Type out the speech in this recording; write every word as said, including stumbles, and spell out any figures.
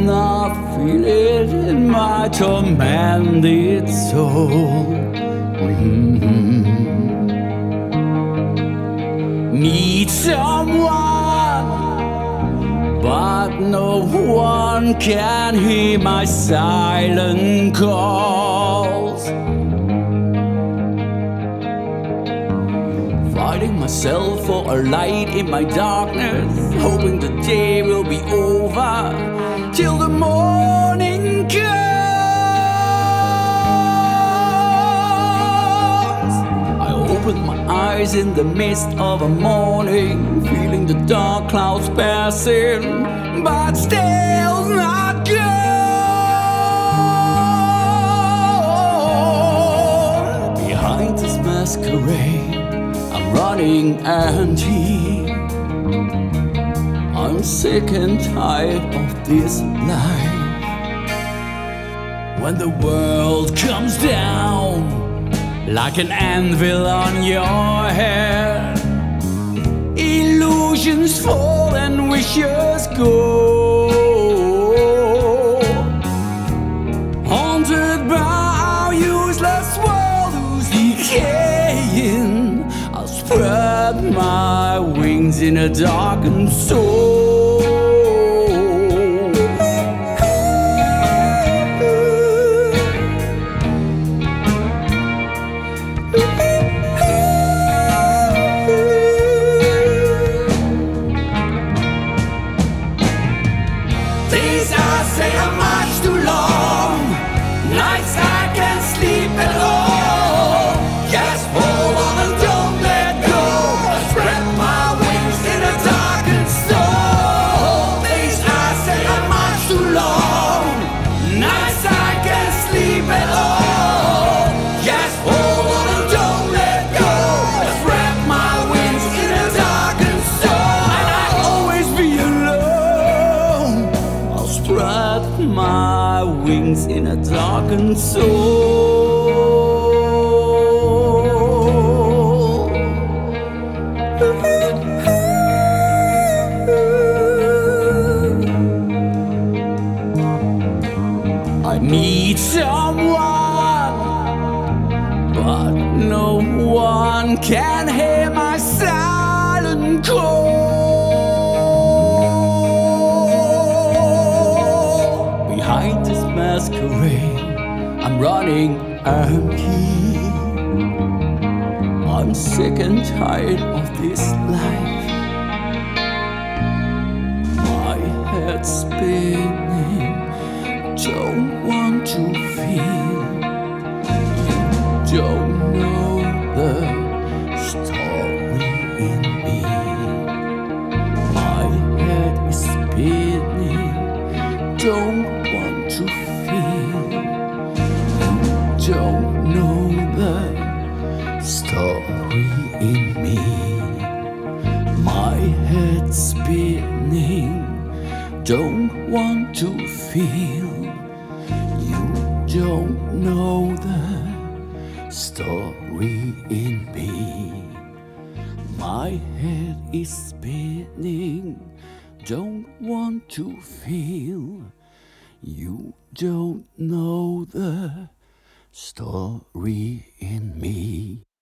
cannot feel it in my tormented soul. Mm-hmm. Need someone, but no one can hear my silent calls. Fighting myself for a light in my darkness, hoping the day will be over till the morning comes. I open my eyes in the mist of a morning, feeling the dark clouds passing, but still not gone. Behind this masquerade, I'm running empty. I'm sick and tired of this life. When the world comes down like an anvil on your head, illusions fall and wishes go, haunted by our useless world who's decaying. I'll spread my wings in a darkened soul. Days I say are much too long, nights I can't sleep at all. Just hold on and don't let go. I spread my wings in a darkened soul. Days I say are much too long, nights I can't sleep at all. Just hold on and don't let go. I spread my wings in a darkened soul, and I'll always be alone. I'll spread my wings in a darkened soul. I need someone, but no one can hear my silent call. Behind this masquerade, I'm running empty. I'm sick and tired of this life. My head's spinning, don't want to feel. You don't know the story in me. My head is spinning, don't want to feel. You don't know the story in me. My head spinning, don't want to feel. You don't know the story in me. My head is spinning, don't want to feel. You don't know the story in me.